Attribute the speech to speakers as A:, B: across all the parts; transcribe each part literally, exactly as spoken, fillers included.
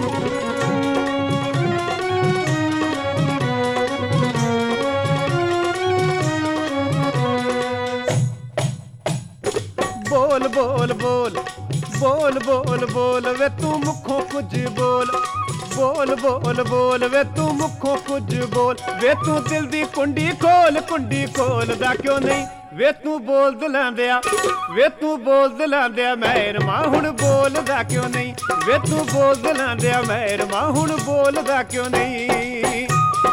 A: बोल बोल बोल बोल बोल बोल वे तू मुखों कुछ बोल बोल बोल बोल वे तू मुखों कुछ बोल वे तू दिल दी कुंडी खोल कुंडी खोल दा क्यों नहीं वे तू बोल दिलांदिया वे तू बोल दिलांदिया मेहर मां हुण बोल दा क्यों नहीं वे तू बोल दिलांदिया मेहर मां हुण बोल दा क्यों नहीं।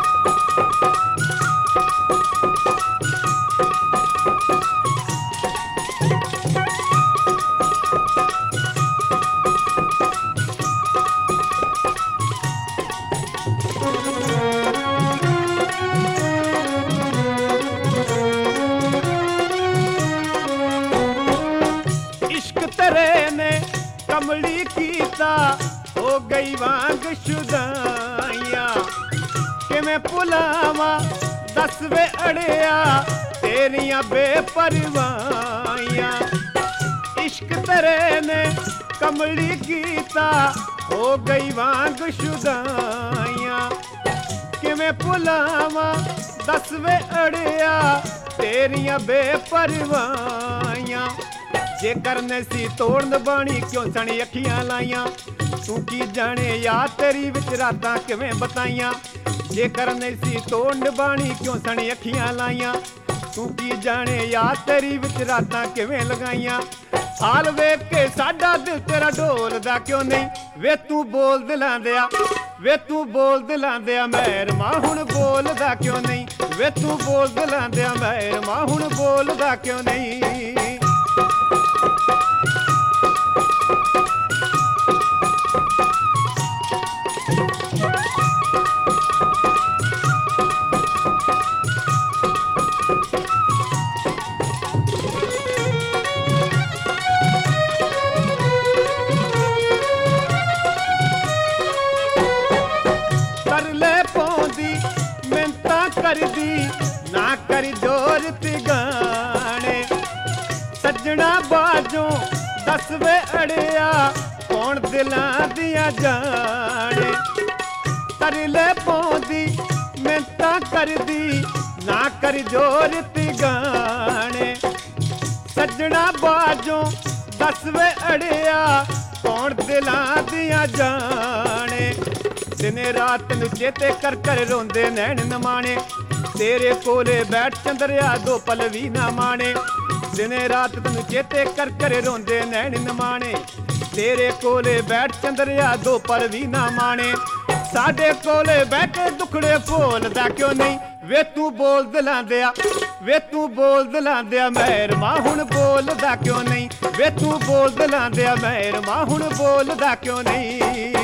A: तेरे ने कमली कीता हो गई वांग शुदाइया कि मैं भुलावा दस वे अड़िया तेरिया बेपरवाइया। इश्क तेरे ने कमली कीता हो गई वांग शुदाइया कि मैं भुलावा दस वे अड़िया तेरिया बेपरवाइया। जे करने सी तोड़न बाणी क्यों सनी अखियां लाइया तू की जाने याद तेरी विच रातां किवें बताइया। जे करने सी तोड़न बाणी क्यों सनी अखियां लाइया तू की जाने याद तेरी विच रातां किवें लगाइया। हाल वेख के साडा दिल तेरा डोलदा क्यों नहीं वे तू बोल दिलांदिया वे तू बोल दिलांदिया मेहर मां हुण बोलदा क्यों नहीं वे तू बोल दिलांदिया मेहर मां हुण बोलदा क्यों नहीं। करदी ना करी जोर तिगाने सजना बाजों दस वे अड़िया कौन दिलां दिया जाने। तरले पौंदी मिन्नतां करदी ना करी जोर तिगाने सजना बाजों दस वे अड़िया कौन दिलां दिया जाने। दिने रात नूं चेते कर कर रोंदे नैन नमाणे तेरे कोले बैठ चंद्रिया दो पल भी ना माणे। दिने रात तैनूं चेते कर कर रोंदे नैन नमाणे तेरे कोले बैठ चंद्रिया दो पल भी ना माणे। साडे कोले बैठे दुखड़े भोलदा क्यों नहीं वे तू बोल दिलांदिया वे तू बोल दिलांदिया मेहर मां हुण बोलदा क्यों नहीं वे तू बोल दिलांदिया मेहर मां हुण बोलदा क्यों नहीं।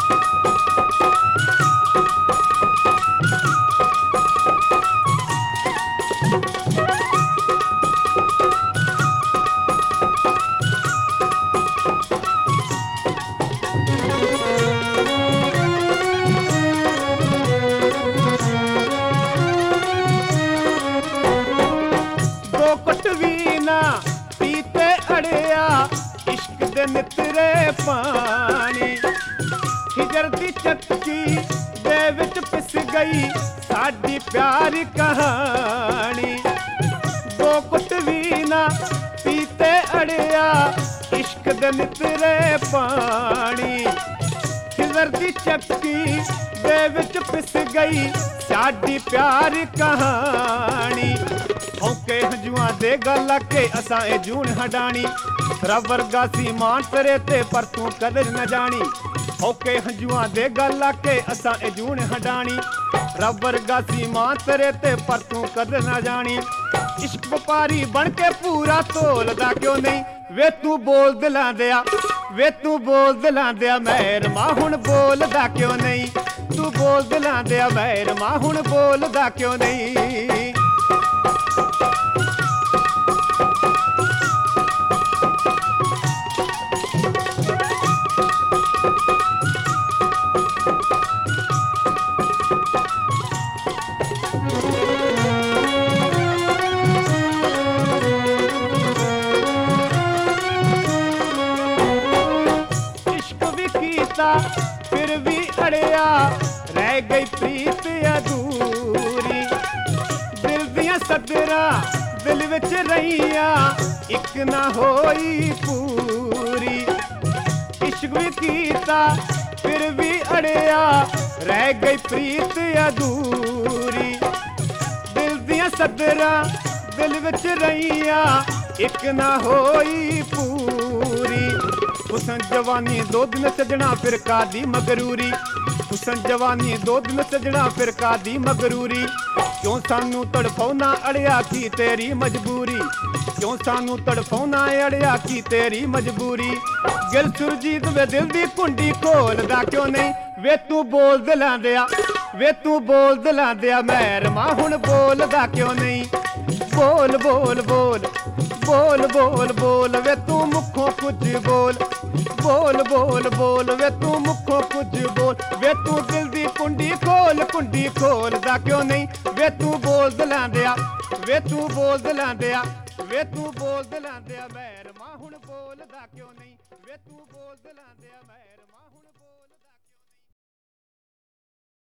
A: पीते अड़िया इश्क दे नितरे पानी हिजर दी चक्की दे विच पिस गई साडी प्यार कहानी। दो कुट भी ना पीते अड़िया इश्क दे नितरे पानी हिजर दी चक्की दे विच पिस गई साडी प्यार कहानी। औके हंजुआं दे गल के असां ए जून हडानी रब वर्गा सी मान तेरे ते पर तू कदर न जानी। औके हंजुआं दे गल के असां ए जून हडानी रब वर्गा सी मान तेरे ते पर तू कदर न जानी। इश्क व्यापारी बन के पूरा तोलदा क्यों नहीं वे तू बोल दिलांदिया वे तू बोल दिलांदिया मेहर मां हुण बोलदा क्यों नहीं तू बोल दिलांदिया मेहर मां हुण बोलदा क्यों नहीं। ਕੀਤਾ ਫਿਰ ਵੀ ਅੜਿਆ ਰਹਿ ਗਈ ਪ੍ਰੀਤ ਅਧੂਰੀ। ਦਿਲ ਦੀਆਂ ਸਦਰਾਂ ਦਿਲ ਵਿੱਚ ਰਹੀਆਂ ਇੱਕ ਨਾ ਹੋਈ ਪੂਰੀ। ਇਸ਼ਕ ਵੀ ਕੀਤਾ ਫਿਰ ਵੀ ਅੜਿਆ ਰਹਿ ਗਈ ਪ੍ਰੀਤ ਅਧੂਰੀ। ਦਿਲ ਦੀਆਂ ਸਦਰਾਂ ਦਿਲ ਵਿੱਚ ਰਹੀਆਂ ਇੱਕ ਨਾ ਹੋਈ ਪੂਰੀ। ਹੁਸਨ ਜਵਾਨੀ ਦੋ ਦਿਨ ਸਜਣਾ ਫਿਰ ਕਾਦੀ ਮਗਰੂਰੀ। ਹੁਸਨ ਜਵਾਨੀ ਦੋ ਦਿਨ ਸਜਣਾ ਫਿਰ ਕਾਦੀ ਮਗਰੂਰੀ। ਕਿਉਂ ਸਾਨੂੰ ਤੜਫਾਉਣਾ ਅੜਿਆ ਕੀ ਤੇਰੀ ਮਜਬੂਰੀ। ਕਿਉਂ ਸਾਨੂੰ ਤੜਫਾਉਣਾ ਅੜਿਆ ਕੀ ਤੇਰੀ ਮਜਬੂਰੀ। ਗਿਲ ਸੁਰਜੀਤ ਵੇ ਦਿਲ ਦੀ ਕੁੰਡੀ ਖੋਲਦਾ ਕਿਉਂ ਨਹੀਂ ਵੇ ਤੂੰ ਬੋਲ ਦਿਲਾਂ ਦਿਆ। ਵੇ ਤੂੰ ਬੋਲ ਦਿਲਾਂ ਦਿਆ ਮਹਿਰਮਾ ਹੁਣ ਬੋਲਦਾ ਕਿਉਂ ਨਹੀਂ। ਬੋਲ ਬੋਲ ਬੋਲ ਬੋਲ ਬੋਲ ਬੋਲ ਵੇ ਤੂੰ ਮੁੱਖੋਂ ਕੁਝ ਬੋਲ। ਬੋਲ ਬੋਲ ਬੋਲ ਵੇ ਤੂੰ ਮੁੱਖੋਂ ਕੁਝ ਬੋਲ। ਵੇ ਤੂੰ ਦਿਲ ਦੀ ਕੁੰਡੀ ਖੋਲ ਕੁੰਡੀ ਖੋਲਦਾ ਕਿਉਂ ਨਹੀਂ ਵੇ ਤੂੰ ਬੋਲ ਦਿਲਾਂ ਦਿਆ। ਵੇ ਤੂੰ ਬੋਲ ਦਿਲਾਂ ਦਿਆ। ਵੇ ਤੂੰ ਬੋਲ ਦਿਲਾਂ ਦਿਆ ਮਹਿਰਮਾ ਹੁਣ ਬੋਲਦਾ ਕਿਉਂ ਨਹੀਂ। ਵੇ ਤੂੰ ਬੋਲ ਦਿਲਾਂ ਦਿਆ ਮਹਿਰਮਾ ਹੁਣ ਬੋਲ